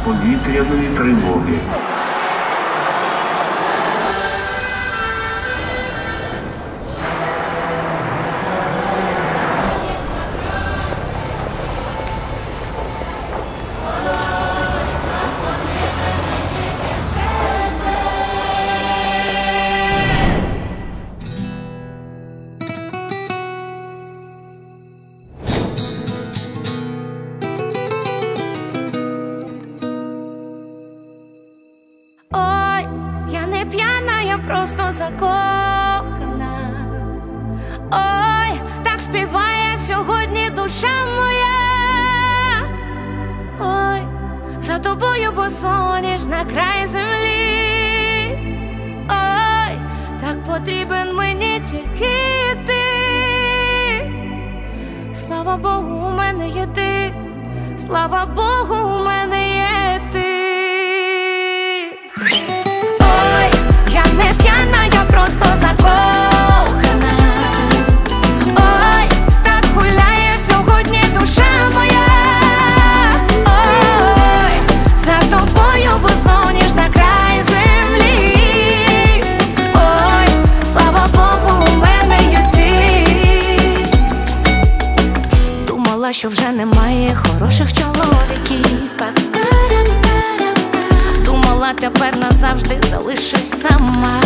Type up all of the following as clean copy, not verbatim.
повітряної тривоги. Просто закохана. Ой, так співає сьогодні душа моя. Ой, за тобою босоніжна край землі. Ой, так потрібен мені тільки ти. Слава Богу, у мене є ти. Слава Богу, у мене є ти. Не п'яна, я просто закохана. Ой, так гуляє сьогодні душа моя. Ой, за тобою босоніжна край землі. Ой, слава Богу, у мене є ти. Думала, що вже немає хороших чоловіків. Думала, тепер назавжди залишусь сама.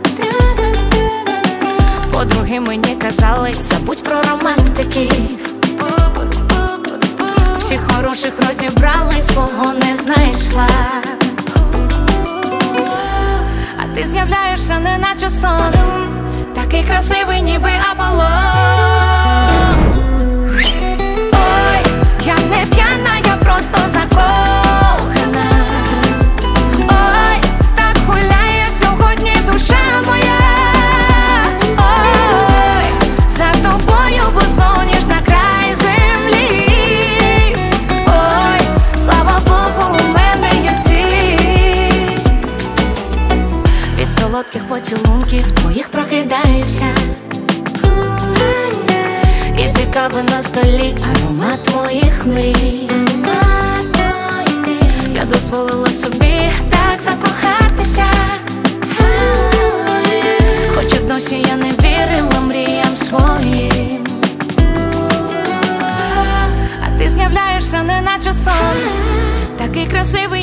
Подруги мені казали, забудь про романтиків. Всіх хороших розібрали, свого не знайшла. А ти з'являєшся неначе сон, такий красивий, ніби Аполлон. Ой, я не п'яна, я просто закохана. Солодких поцілунків твоїх прокидаюся. І ти кави на столі, аромат твоїх мрій. Я дозволила собі так закохатися, хоч і досі я не вірила мріям своїм. А ти з'являєшся неначе сон, такий красивий,